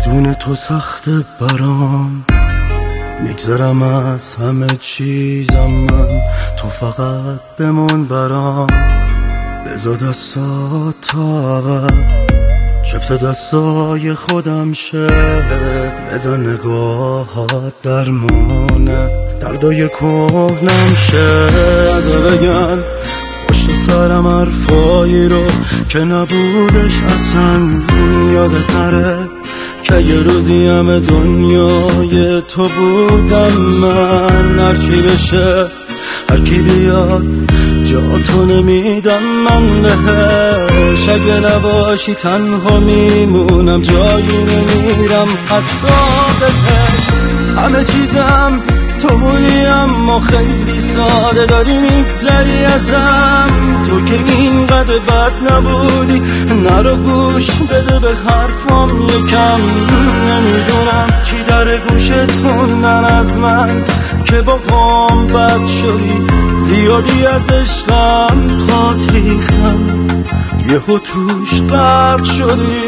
بدون تو سخت برام، میگذرم از همه چیزم من، تو فقط بمون برام. بذار دستات تا عقب شفت دستای خودم شه، بزن نگاهات درمونه دردای کهنم شه. از بگن پشت سرم حرفایی رو که نبودش اصلا یادت نره، که یه روزی همه دنیای تو بودم من. هرچی بشه هرکی بیاد جا تو نمیدم من بهش، اگه نباشی تنها میمونم جایی نمیرم حتی بهش. همه چیزم تو بودی اما خیلی ساده داری میگذری ازم، تو که اینقدر بد نبودی نرو گوش بده به حرفام یکم. نمیدونم چی در گوشت خوندن از من که با قام بد شدی، زیادی از عشقم پات ریختم یهو توش غرق شدی.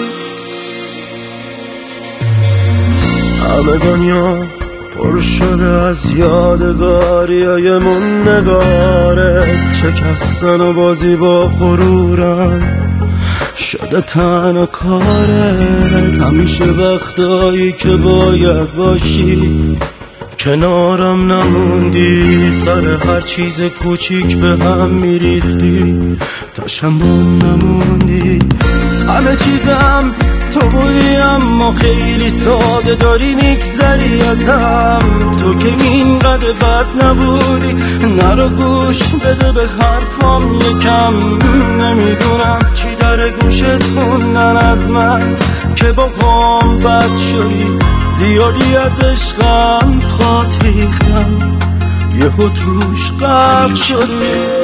همه دنیا پر شده از یادگاریای من نگارت، شکستن و بازی با غرورم شده تنها کارت. همیشه وقتایی که باید باشی کنارم نموندی، سر هر چیز کوچیک به هم میریختی تا شنبون نموندی. همه چیزم تو بودی اما خیلی ساده داری میگذری ازم، تو که اینقدر بد نبودی نرو گوش بده به حرفام یکم. نمیدونم چی در گوشت خوندن از من که با قام بد شدی، زیادی از عشقم پات ریختم یهو توش غرق شدی.